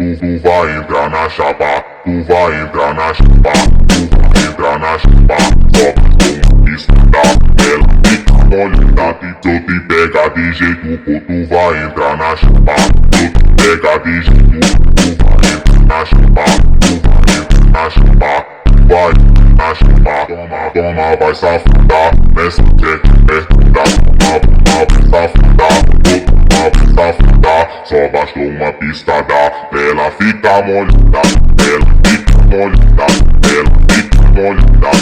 Tu vai entrar na chapa, tu vai entrar na chapa, tu vai entrar na chapa, só com isso dá, ela fica molhada, se eu te pegar de jeito, pô, tu vai entrar na chapa, se eu te pegar de jeito, tu vai entrar na chapa, tu vai entrar na chapa, tu vai na chapa, toma, vai safundar, nessa check, toma, vai safundar, toma, vai safundar, só bastou uma pistada, ela fica molhada, ela fica molhada, ela fica molhada,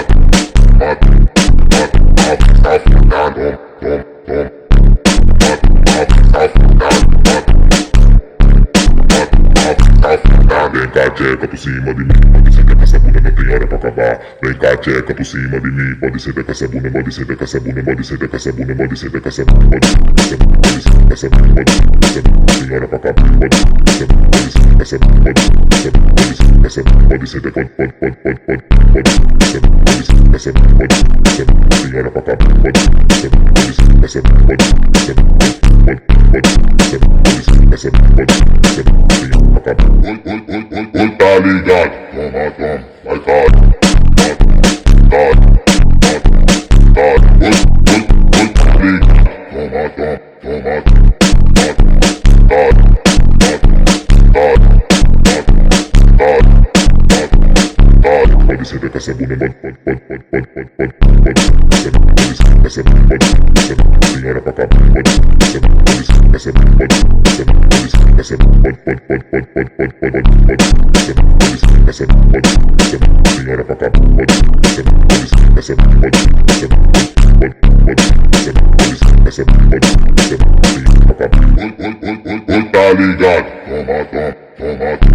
vai safundar, vem cá, tcheca por cima de mim, pode sentar com essa bunda, não tem hora pra acabar. Vem cá, tcheca por cima de mim, pode sentar com essa bunda, pode sentar com essa bunda, pode sentar com essa bunda, pode sentar com essa bunda, pode sentar com essa bunda, pode sentar com essa bunda, tem hora pra acabar. Pode sentar com essa bunda, pode sentar com essa bunda, pode sentar com essa bunda, pode sentar com essa bunda, tem hora pra acabar. Pode sentar com essa bunda, pode sentar com essa bunda, oi, tá ligado? Toma, vai cara, oi, tá ligado? Pode sentar com essa bunda, pode sentar com essa bunda, tem hora pra acabar. Pode sentar com essa bunda, essa bunda, essa bunda, tem hora pra acabar. Pode essa bunda, essa bunda, tem hora pra acabar. Oi, tá ligado? Toma,